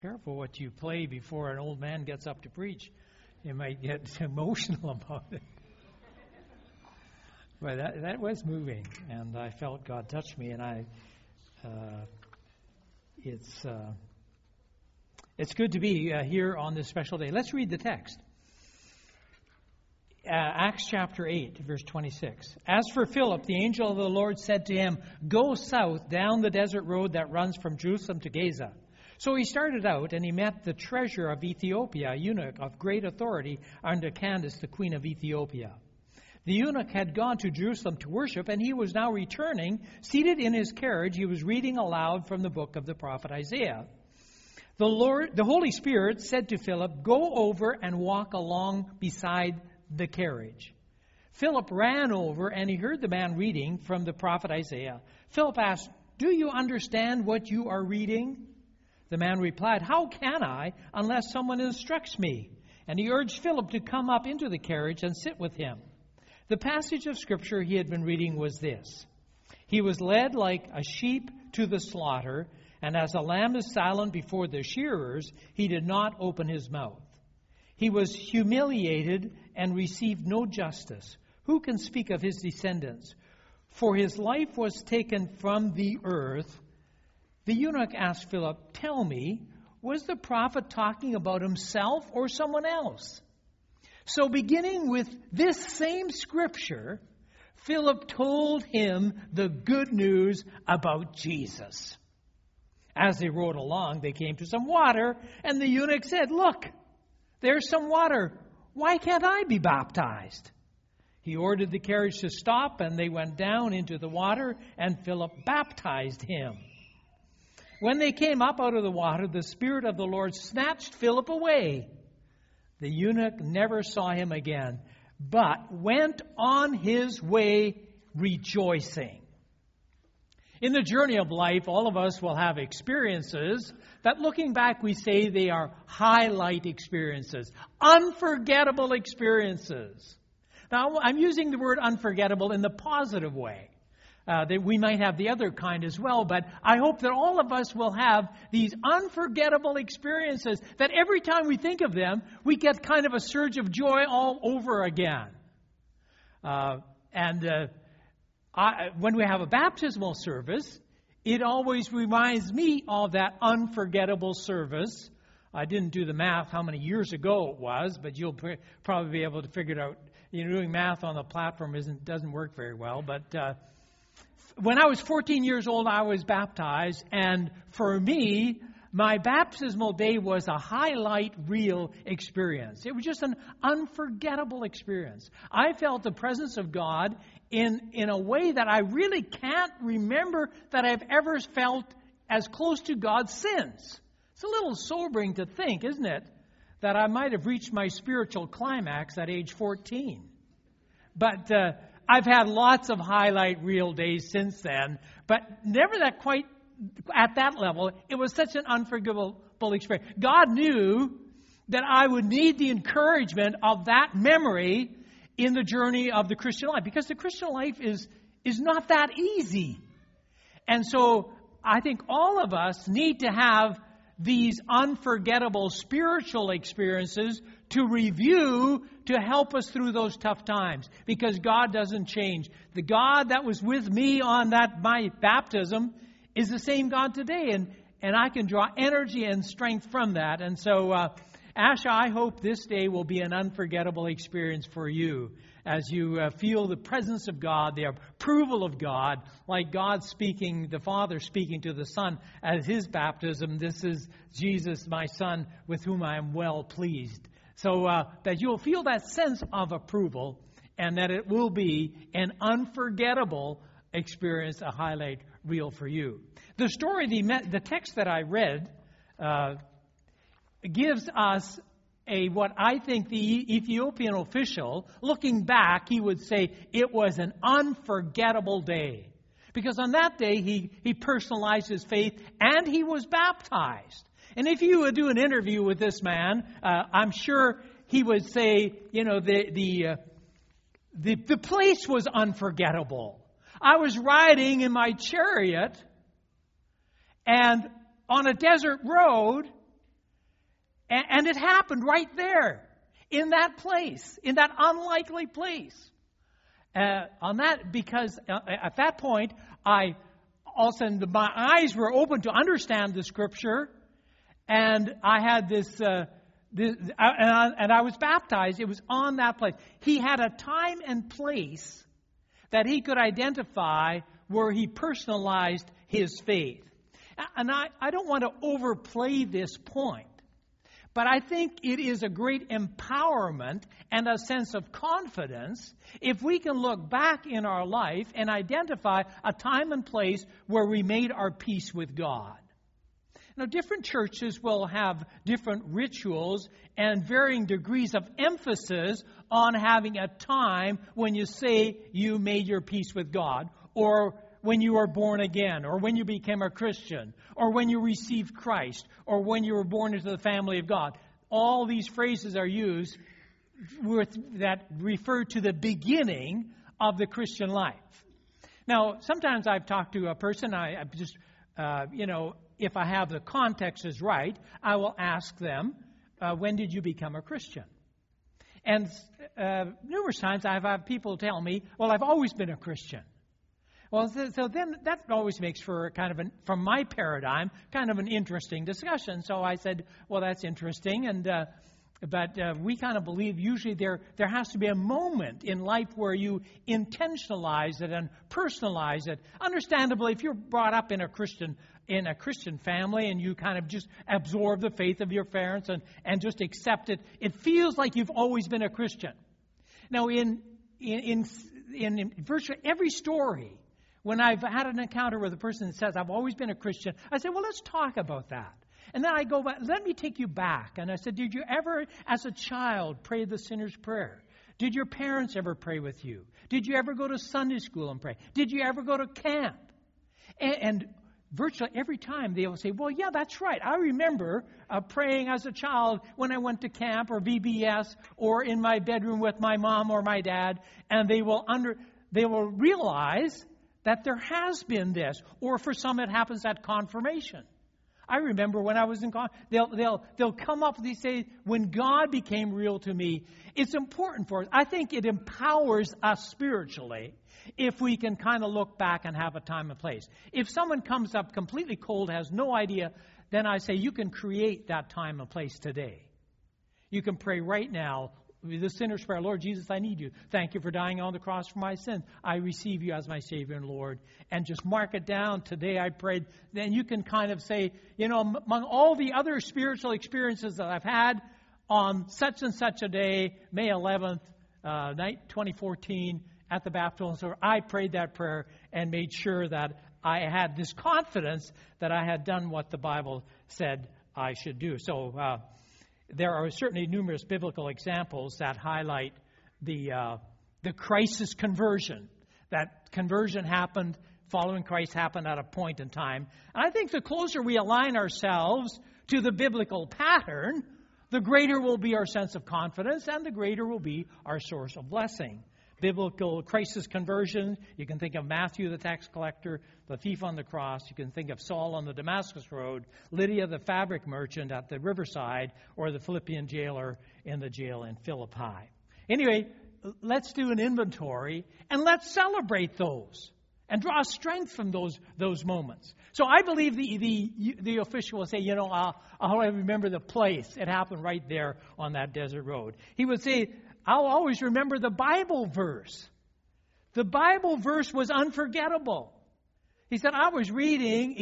Careful what you play before an old man gets up to preach. You might get emotional about it. But that was moving, and I felt God touch me, and it's good to be here on this special day. Let's read the text. Acts chapter 8, verse 26. As for Philip, the angel of the Lord said to him, "Go south down the desert road that runs from Jerusalem to Gaza." So he started out, and he met the treasurer of Ethiopia, a eunuch of great authority under Candace, the queen of Ethiopia. The eunuch had gone to Jerusalem to worship, and he was now returning. Seated in his carriage, he was reading aloud from the book of the prophet Isaiah. The Holy Spirit said to Philip, "Go over and walk along beside the carriage." Philip ran over, and he heard the man reading from the prophet Isaiah. Philip asked, "Do you understand what you are reading?" The man replied, "How can I unless someone instructs me?" And he urged Philip to come up into the carriage and sit with him. The passage of Scripture he had been reading was this: "He was led like a sheep to the slaughter, and as a lamb is silent before the shearers, he did not open his mouth. He was humiliated and received no justice. Who can speak of his descendants? For his life was taken from the earth." The eunuch asked Philip, "Tell me, was the prophet talking about himself or someone else?" So beginning with this same scripture, Philip told him the good news about Jesus. As they rode along, they came to some water, and the eunuch said, "Look, there's some water. Why can't I be baptized?" He ordered the carriage to stop, and they went down into the water, and Philip baptized him. When they came up out of the water, the Spirit of the Lord snatched Philip away. The eunuch never saw him again, but went on his way rejoicing. In the journey of life, all of us will have experiences that, looking back, we say they are highlight experiences, unforgettable experiences. Now, I'm using the word unforgettable in the positive way. That we might have the other kind as well, but I hope that all of us will have these unforgettable experiences that every time we think of them, we get kind of a surge of joy all over again. When we have a baptismal service, it always reminds me of that unforgettable service. I didn't do the math how many years ago it was, but you'll probably be able to figure it out. Doing math on the platform doesn't work very well, but when I was 14 years old, I was baptized, and for me, my baptismal day was a highlight reel experience. It was just an unforgettable experience. I felt the presence of God in a way that I really can't remember that I've ever felt as close to God since. It's a little sobering to think, isn't it, that I might have reached my spiritual climax at age 14. But I've had lots of highlight reel days since then, but never that quite at that level. It was such an unforgettable experience. God knew that I would need the encouragement of that memory in the journey of the Christian life, because the Christian life is not that easy. And so I think all of us need to have these unforgettable spiritual experiences to review to help us through those tough times, because God doesn't change. The God that was with me on my baptism is the same God today, and I can draw energy and strength from that. And so, Asha, I hope this day will be an unforgettable experience for you as you feel the presence of God, the approval of God, like God speaking, the Father speaking to the Son at His baptism. "This is Jesus, my Son, with whom I am well pleased." So that you'll feel that sense of approval, and that it will be an unforgettable experience, a highlight reel for you. The story, the text that I read, gives us what I think the Ethiopian official, looking back, he would say it was an unforgettable day. Because on that day, he personalized his faith and he was baptized. And if you would do an interview with this man, I'm sure he would say, the place was unforgettable. I was riding in my chariot and on a desert road, And it happened right there, in that place, in that unlikely place. Because at that point, all of a sudden my eyes were open to understand the Scripture, and I had and I was baptized. It was on that place. He had a time and place that he could identify where he personalized his faith. And I don't want to overplay this point, but I think it is a great empowerment and a sense of confidence if we can look back in our life and identify a time and place where we made our peace with God. Now, different churches will have different rituals and varying degrees of emphasis on having a time when you say you made your peace with God, or when you were born again, or when you became a Christian, or when you received Christ, or when you were born into the family of God. All these phrases are used that refer to the beginning of the Christian life. Now, sometimes I've talked to a person, I just, if I have the context is right, I will ask them, when did you become a Christian? And numerous times I've had people tell me, well, I've always been a Christian. Well, so then that always makes for from my paradigm, kind of an interesting discussion. So I said, well, that's interesting. But we kind of believe usually there has to be a moment in life where you intentionalize it and personalize it. Understandably, if you're brought up in a Christian family and you kind of just absorb the faith of your parents and just accept it, it feels like you've always been a Christian. Now, in virtually every story, when I've had an encounter with a person that says, I've always been a Christian, I say, well, let's talk about that. And then I go back, let me take you back. And I said, did you ever, as a child, pray the sinner's prayer? Did your parents ever pray with you? Did you ever go to Sunday school and pray? Did you ever go to camp? And virtually every time they will say, well, yeah, that's right. I remember praying as a child when I went to camp or VBS or in my bedroom with my mom or my dad. And they will realize that there has been this. Or for some, it happens at confirmation. I remember when I was in they'll come up and they say, when God became real to me, it's important for us. I think it empowers us spiritually if we can kind of look back and have a time and place. If someone comes up completely cold, has no idea, then I say you can create that time and place today. You can pray right now, the sinner's prayer, Lord Jesus, I need you. Thank you for dying on the cross for my sins. I receive you as my Savior and Lord. And just mark it down. Today I prayed. Then you can kind of say, among all the other spiritual experiences that I've had on such and such a day, May 11th, 2014, at the baptismal service, I prayed that prayer and made sure that I had this confidence that I had done what the Bible said I should do. So, there are certainly numerous biblical examples that highlight the crisis conversion. That conversion happened, following Christ happened at a point in time. And I think the closer we align ourselves to the biblical pattern, the greater will be our sense of confidence and the greater will be our source of blessing. Biblical crisis conversion, you can think of Matthew the tax collector, the thief on the cross. You can think of Saul on the Damascus road, Lydia the fabric merchant at the riverside, or the Philippian jailer in the jail in Philippi. Anyway, let's do an inventory and let's celebrate those and draw strength from those moments. So I believe the official will say, I'll remember the place. It happened right there on that desert road. He would say, I'll always remember the Bible verse. The Bible verse was unforgettable. He said, I was reading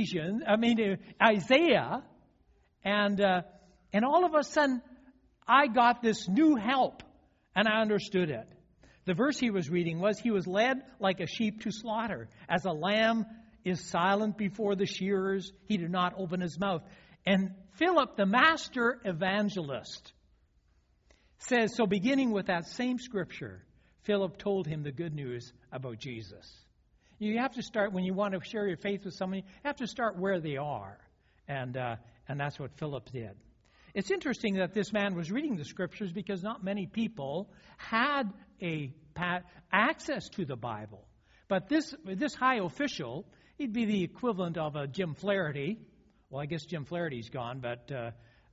Isaiah, and all of a sudden, I got this new help, and I understood it. The verse he was reading was, he was led like a sheep to slaughter. As a lamb is silent before the shearers, he did not open his mouth. And Philip, the master evangelist, says, so beginning with that same scripture, Philip told him the good news about Jesus. You have to start, when you want to share your faith with somebody, you have to start where they are. And that's what Philip did. It's interesting that this man was reading the scriptures because not many people had access to the Bible. But this high official, he'd be the equivalent of a Jim Flaherty. Well, I guess Jim Flaherty's gone, but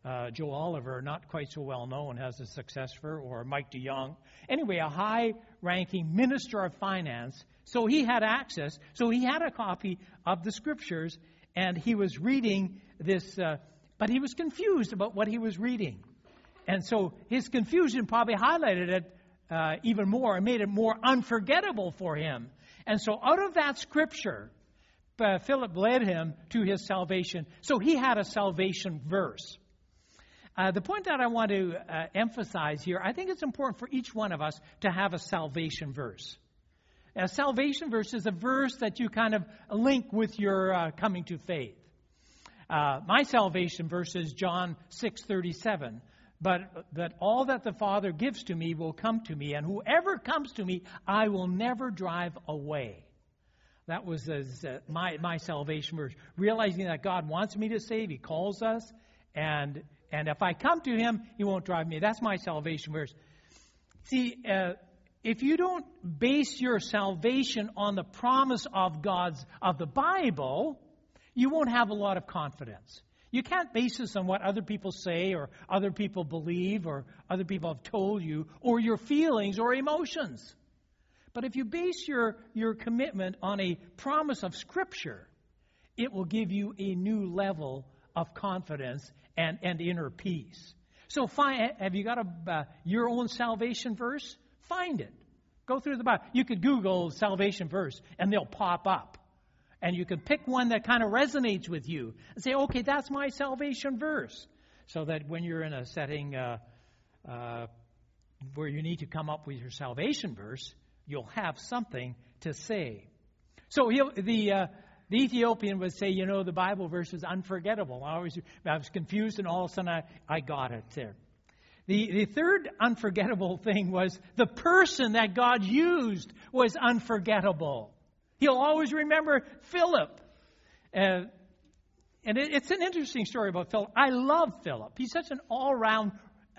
Joe Oliver, not quite so well known, has a successor, or Mike DeYoung. Anyway, a high-ranking minister of finance. So he had access. So he had a copy of the Scriptures, and he was reading this, but he was confused about what he was reading. And so his confusion probably highlighted it even more and made it more unforgettable for him. And so out of that Scripture, Philip led him to his salvation. So he had a salvation verse. The point that I want to emphasize here, I think it's important for each one of us to have a salvation verse. A salvation verse is a verse that you kind of link with your coming to faith. My salvation verse is John 6:37. But that all that the Father gives to me will come to me, and whoever comes to me, I will never drive away. That was my salvation verse. Realizing that God wants me to save, He calls us, and if I come to Him, He won't drive me. That's my salvation verse. See, if you don't base your salvation on the promise of the Bible, you won't have a lot of confidence. You can't base this on what other people say or other people believe or other people have told you or your feelings or emotions. But if you base your commitment on a promise of Scripture, it will give you a new level of confidence and inner peace. So have you got your own salvation verse? Find it. Go through the Bible. You could Google salvation verse and they'll pop up. And you can pick one that kind of resonates with you and say, okay, that's my salvation verse. So that when you're in a setting where you need to come up with your salvation verse, you'll have something to say. So the Ethiopian would say, the Bible verse is unforgettable. I was confused, and all of a sudden I got it there. The third unforgettable thing was the person that God used was unforgettable. He'll always remember Philip. And it's an interesting story about Philip. I love Philip. He's such an all-around,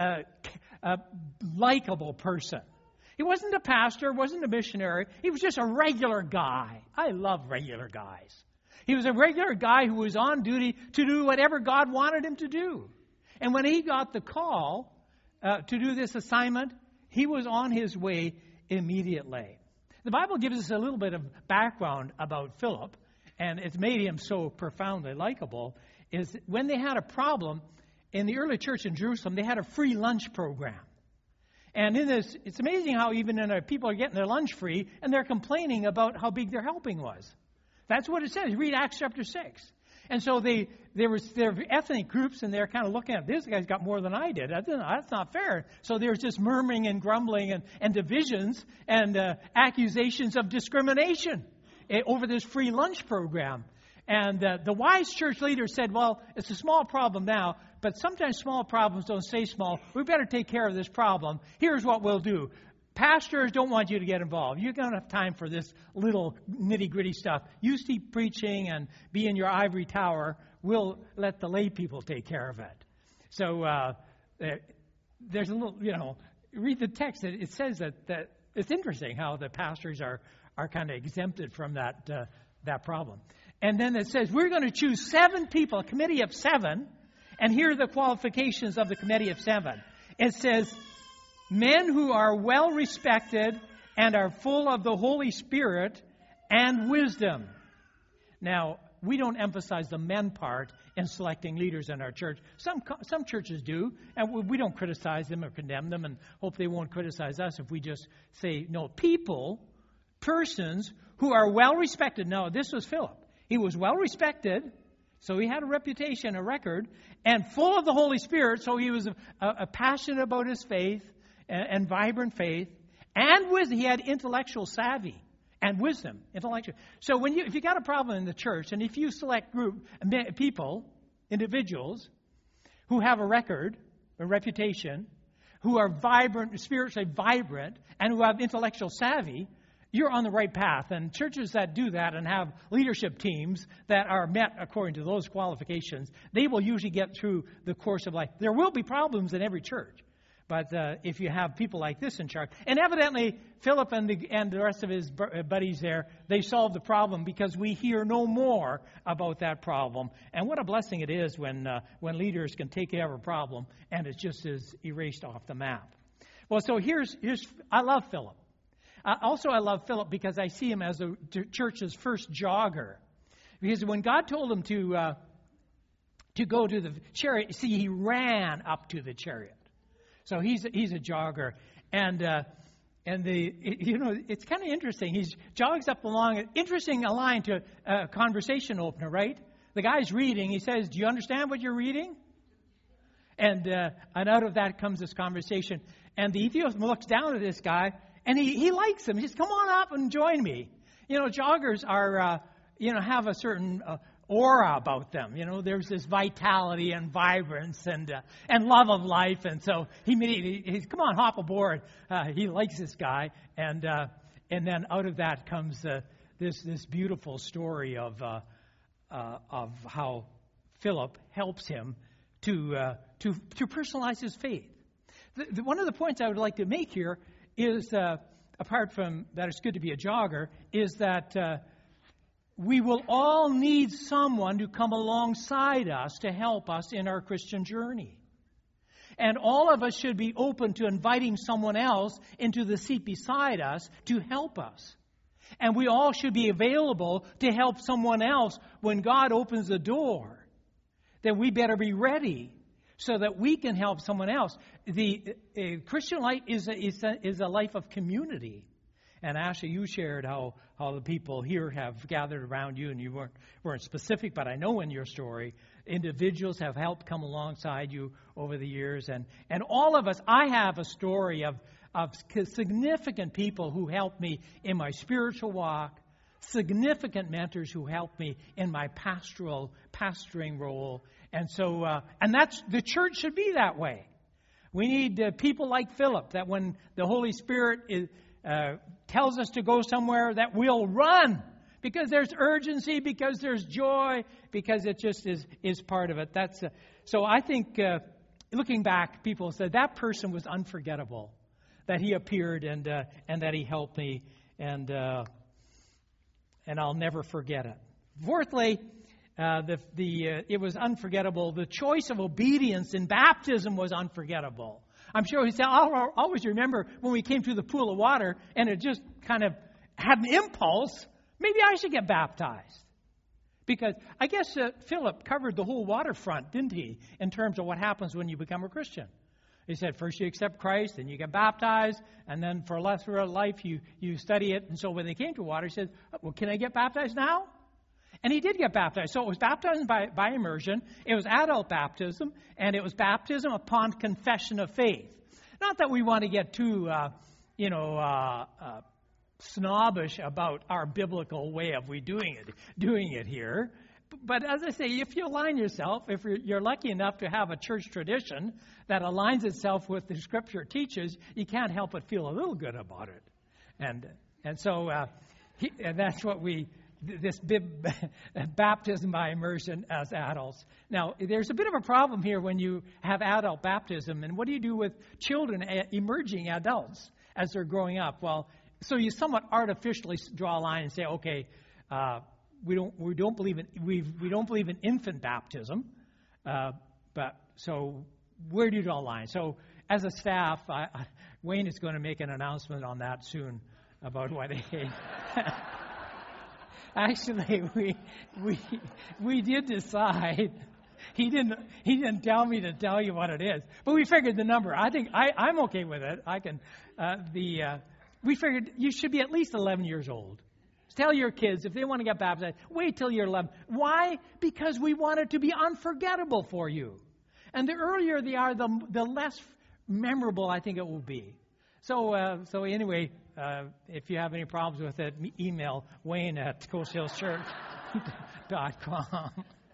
likable person. He wasn't a pastor, wasn't a missionary. He was just a regular guy. I love regular guys. He was a regular guy who was on duty to do whatever God wanted him to do. And when he got the call to do this assignment, he was on his way immediately. The Bible gives us a little bit of background about Philip, and it's made him so profoundly likable, is when they had a problem in the early church in Jerusalem, they had a free lunch program. And in this, it's amazing how even people are getting their lunch free, and they're complaining about how big their helping was. That's what it says. Read Acts chapter 6. And so there were ethnic groups, and they're kind of looking at, this guy's got more than I did. That's not fair. So there's just murmuring and grumbling and divisions and accusations of discrimination over this free lunch program. And the wise church leader said, well, it's a small problem now, but sometimes small problems don't stay small. We better take care of this problem. Here's what we'll do. Pastors don't want you to get involved. You don't have time for this little nitty-gritty stuff. You keep preaching and be in your ivory tower. We'll let the lay people take care of it. So there's a little, read the text. It says that it's interesting how the pastors are kind of exempted from that problem. And then it says, we're going to choose 7 people, a committee of 7. And here are the qualifications of the committee of 7. It says, men who are well respected and are full of the Holy Spirit and wisdom. Now, we don't emphasize the men part in selecting leaders in our church. Some churches do, and we don't criticize them or condemn them and hope they won't criticize us if we just say, no, persons who are well respected. No, this was Philip. He was well respected, so he had a reputation, a record, and full of the Holy Spirit, so he was passionate about his faith and vibrant faith, and wisdom. He had intellectual savvy and wisdom, intellectual. So if you got a problem in the church, and if you select individuals who have a record, a reputation, who are vibrant, spiritually vibrant, and who have intellectual savvy, you're on the right path. And churches that do that and have leadership teams that are met according to those qualifications, they will usually get through the course of life. There will be problems in every church. But if you have people like this in charge, and evidently Philip and the rest of his buddies there, they solved the problem because we hear no more about that problem. And what a blessing it is when leaders can take care of a problem and it just is erased off the map. Well, so here's I love Philip. Also, I love Philip because I see him as the church's first jogger. Because when God told him to go to the chariot, see, he ran up to the chariot. So he's a jogger, and it's kind of interesting. He jogs up along. Interesting a line to a conversation opener, right? The guy's reading. He says, "Do you understand what you're reading?" And out of that comes this conversation. And the Ethiopian looks down at this guy, and he likes him. He says, "Come on up and join me." Joggers are have a certain aura about them. There's this vitality and vibrance and love of life. And so he immediately, he's, "Come on, hop aboard." He likes this guy. And then out of that comes this beautiful story of how Philip helps him to personalize his faith. One of the points I would like to make here is, apart from that it's good to be a jogger, is that we will all need someone to come alongside us to help us in our Christian journey. And all of us should be open to inviting someone else into the seat beside us to help us. And we all should be available to help someone else when God opens the door. Then we better be ready so that we can help someone else. The Christian life is a life of community. And Ashley, you shared how the people here have gathered around you, and you weren't specific, but I know in your story, individuals have helped come alongside you over the years. And all of us, I have a story of significant people who helped me in my spiritual walk, significant mentors who helped me in my pastoring role. And so, and that's, the church should be that way. We need people like Philip, that when the Holy Spirit tells us to go somewhere, that we'll run because there's urgency, because there's joy, because it just is part of it. So I think looking back, people said that person was unforgettable, that he appeared and that he helped me, and I'll never forget it. Fourthly, it was unforgettable. The choice of obedience in baptism was unforgettable. I'm sure he said, "I'll always remember when we came to the pool of water and it just kind of had an impulse. Maybe I should get baptized." Because I guess Philip covered the whole waterfront, didn't he, in terms of what happens when you become a Christian. He said, first you accept Christ, then you get baptized, and then for the rest of your life you study it. And so when they came to water, he said, "Well, can I get baptized now?" And he did get baptized. So it was baptism by immersion, it was adult baptism, and it was baptism upon confession of faith. Not that we want to get too, snobbish about our biblical way of doing it here. But as I say, if you align yourself, if you're lucky enough to have a church tradition that aligns itself with the Scripture teaches, you can't help but feel a little good about it. And so that's what this baptism by immersion as adults. Now, there's a bit of a problem here when you have adult baptism, and what do you do with children, emerging adults, as they're growing up? Well, so you somewhat artificially draw a line and say, okay, we don't believe in infant baptism, but so where do you draw a line? So as a staff, Wayne is going to make an announcement on that soon about what he. Actually, we did decide. He didn't tell me to tell you what it is, but we figured the number. I think I'm okay with it. I can. We figured you should be at least 11 years old. Tell your kids if they want to get baptized, wait till you're 11. Why? Because we want it to be unforgettable for you, and the earlier they are, the less memorable I think it will be. So anyway. If you have any problems with it, email Wayne at coasthillschurch.com.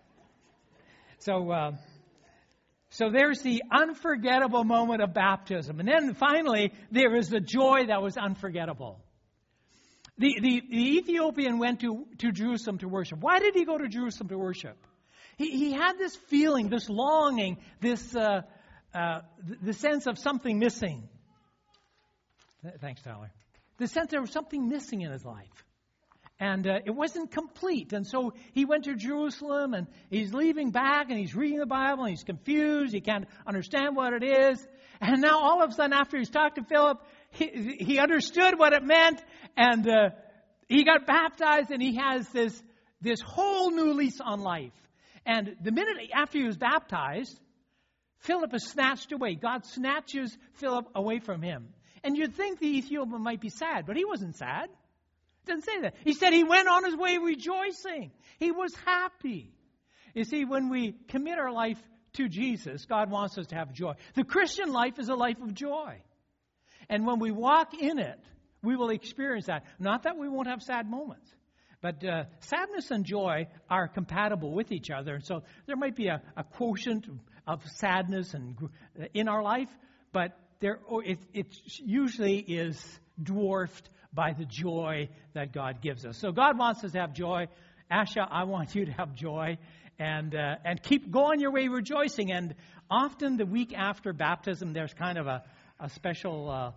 So there's the unforgettable moment of baptism. And then finally, there is the joy that was unforgettable. The Ethiopian went to Jerusalem to worship. Why did he go to Jerusalem to worship? He had this feeling, this longing, this the sense of something missing. Thanks, Tyler. The sense there was something missing in his life. And it wasn't complete. And so he went to Jerusalem, and he's leaving back, and he's reading the Bible, and he's confused. He can't understand what it is. And now all of a sudden, after he's talked to Philip, he understood what it meant, and he got baptized, and he has this whole new lease on life. And the minute after he was baptized, Philip is snatched away. God snatches Philip away from him. And you'd think the Ethiopian might be sad, but he wasn't sad. It doesn't say that. He said he went on his way rejoicing. He was happy. You see, when we commit our life to Jesus, God wants us to have joy. The Christian life is a life of joy. And when we walk in it, we will experience that. Not that we won't have sad moments, but sadness and joy are compatible with each other. And so there might be a quotient of sadness in our life, but it usually is dwarfed by the joy that God gives us. So God wants us to have joy. Asha, I want you to have joy, and keep going your way rejoicing. And often the week after baptism, there's kind of a special,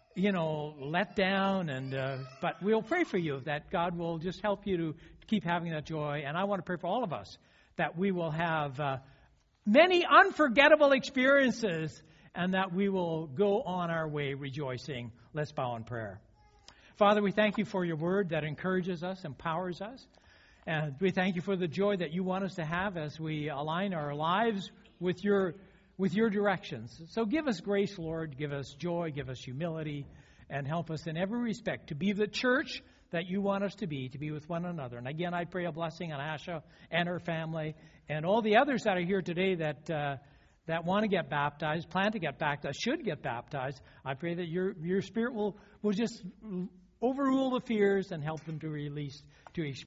letdown. But we'll pray for you that God will just help you to keep having that joy. And I want to pray for all of us that we will have many unforgettable experiences, and that we will go on our way rejoicing. Let's bow in prayer. Father, we thank you for your word that encourages us, empowers us. And we thank you for the joy that you want us to have as we align our lives with your directions. So give us grace, Lord. Give us joy. Give us humility. And help us in every respect to be the church that you want us to be with one another. And again, I pray a blessing on Asha and her family and all the others that are here today that want to get baptized, plan to get baptized, should get baptized. I pray that your Spirit will just overrule the fears and help them to experience